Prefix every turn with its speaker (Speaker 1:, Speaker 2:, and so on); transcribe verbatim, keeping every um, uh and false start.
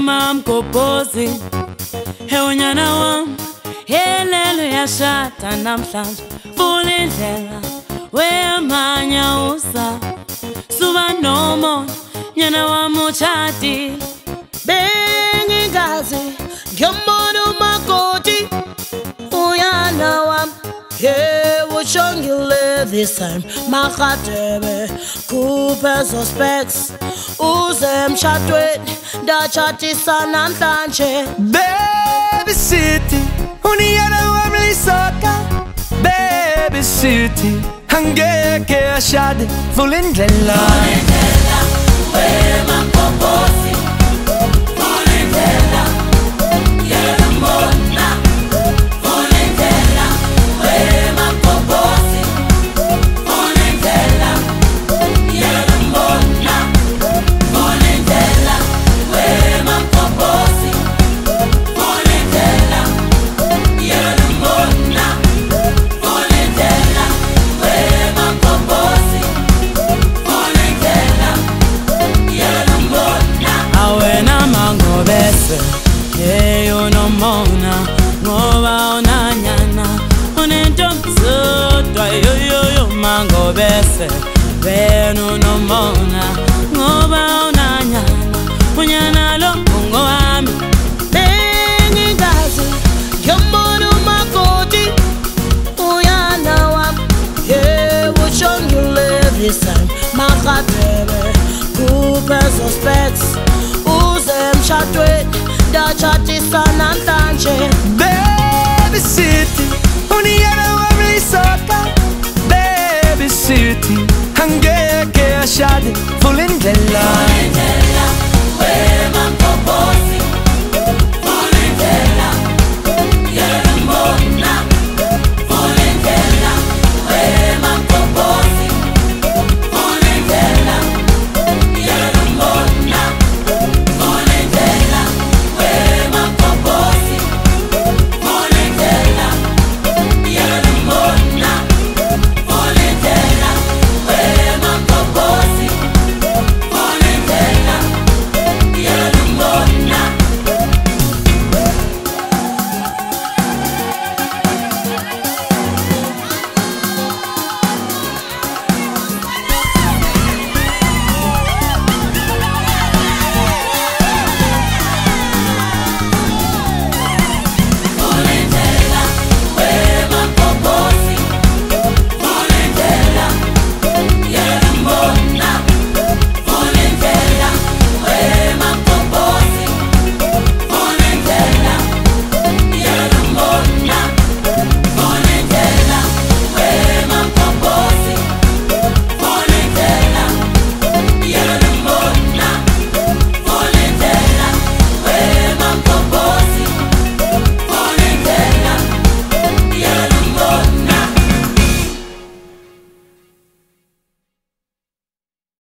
Speaker 1: Mam Koposi, Heunyana wam, Helelo yashata namhlanje, Vulindlela, Wemanya usa, Suba nomo, Nyana wam uchati,
Speaker 2: Bengingazi, Ngiyombona umakoti, Uyana wam, yeah, ushongile this time, Makhatebe, Kupe suspects, Uze emshadweni, ndachatisa namhlanje.
Speaker 3: Baby City, Uniyana wami lisoka. Baby City, angeke ashade, Vulindlela.
Speaker 1: Vulindlela, Wema Koposi, Vulindlela, Yelambona, Vulindlela, Wema Koposi, Vulindlela, Yelambona, Vulindlela, Wema Koposi, Vulindlela, Yelambona, Vulindlela, Wema Koposi, Vulindlela, Yelambona. Awena mangobese, yeyo nomona, ngoba onanyana, unentombi zodwa yoyoyo mangobese, wena nomona, ngoba onanyana, unyana lo mungo wami.
Speaker 2: Bengingazi, Ngiyombona umakoti, Uyana wami, yeah, ushongile this time, Makhatebe, Kupe suspects, Uze emshadweni, ndachatisa namhlanje.
Speaker 3: Baby City, Uniyana wami lisoka. Baby City, angeke ashade, Vulindlela.